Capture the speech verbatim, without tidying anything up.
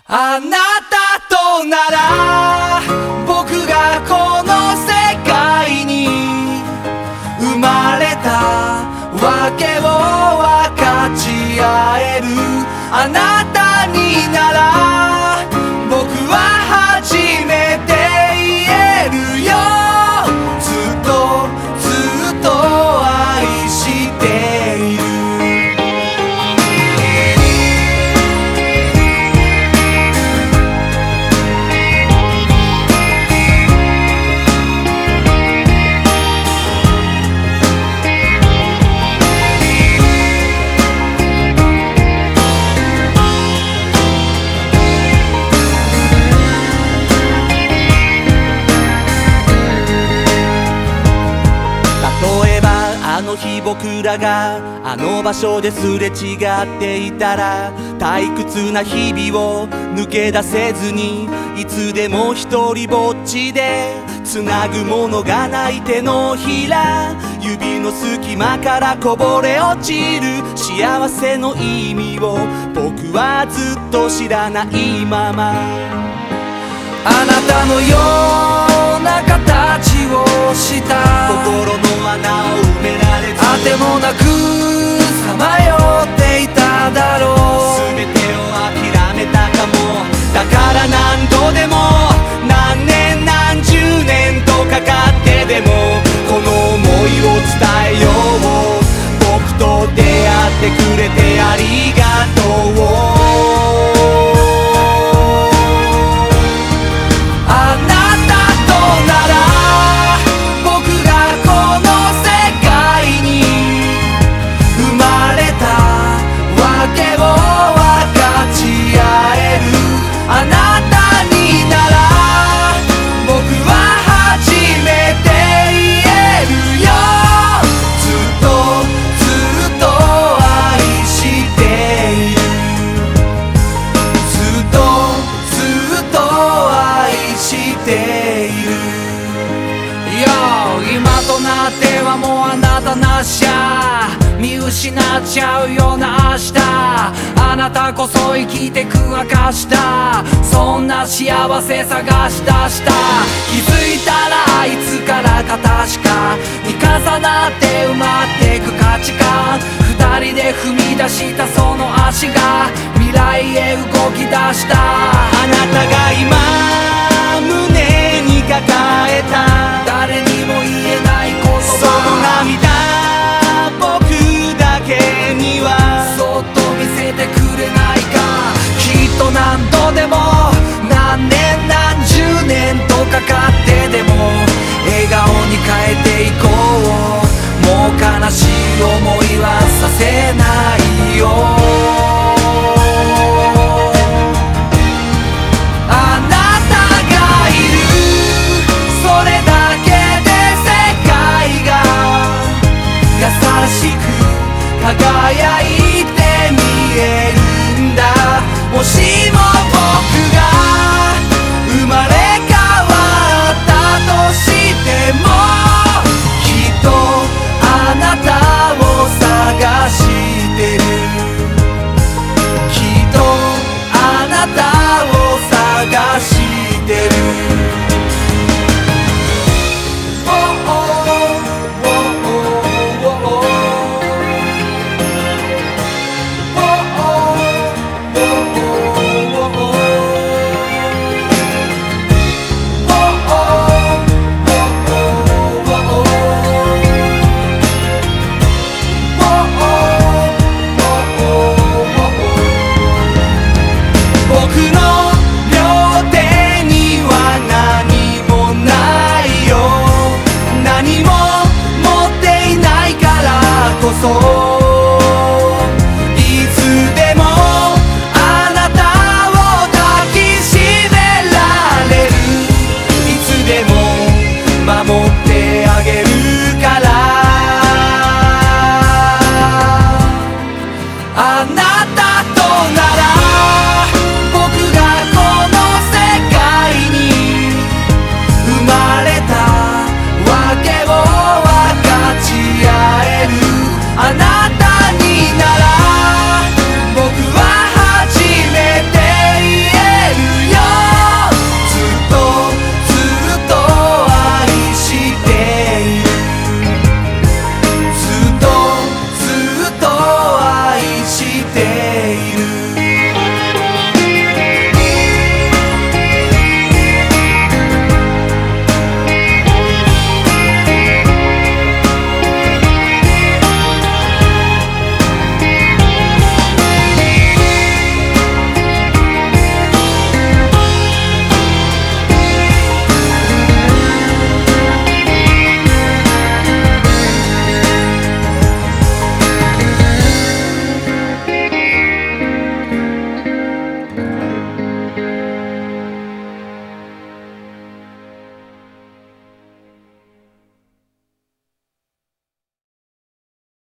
あなたとなら僕がこの世界に生まれたわけを分かち合える。あなたになら僕は初めて言えるよ。ずっとずっと愛している。あの日僕らがあの場所ですれ違っていたら、退屈な日々を抜け出せずにいつでも一人ぼっちでつなぐものがない手のひら、指の隙間からこぼれ落ちる幸せの意味を僕はずっと知らないまま、あなたのような形をした心の穴を埋められず、あてもなくさまよっていただろう。全てを諦めたかも。だから何度でも何年何十年とかかってでもこの想いを伝えよう。僕と出会ってくれてありがとう。今となってはもうあなたなしゃ見失っちゃうような明日、あなたこそ生きてく証だ。そんな幸せ探し出した。気づいたらあいつからか確かに重なって埋まってく価値観、二人で踏み出したその足が未来へ動き出した。あなたが今胸に抱えた誰にも言えない言葉、その涙僕だけにはそっと見せてくれないか。きっと何度でも何年何十年とかかってでも笑顔に変えていこう。もう悲しい思いはさせないよ。輝いて見えるんだ。もしも